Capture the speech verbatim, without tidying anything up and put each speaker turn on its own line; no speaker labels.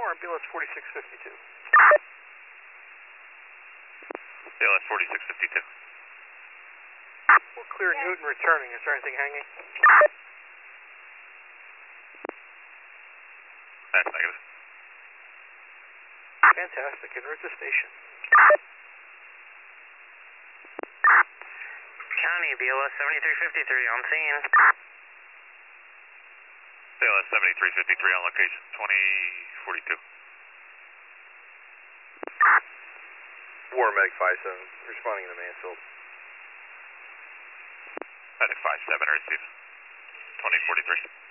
Tower, B L S forty-six fifty-two.
B L S forty-six fifty-two.
We'll clear Newton returning. Is there anything hanging?
That's negative.
Fantastic. En route to station.
County, B L S seventy-three fifty-three on scene.
B L S seventy-three fifty-three on location, twenty forty-two.
War Meg five seven, responding to Mansfield.
Medic five seven, receive, twenty forty-three.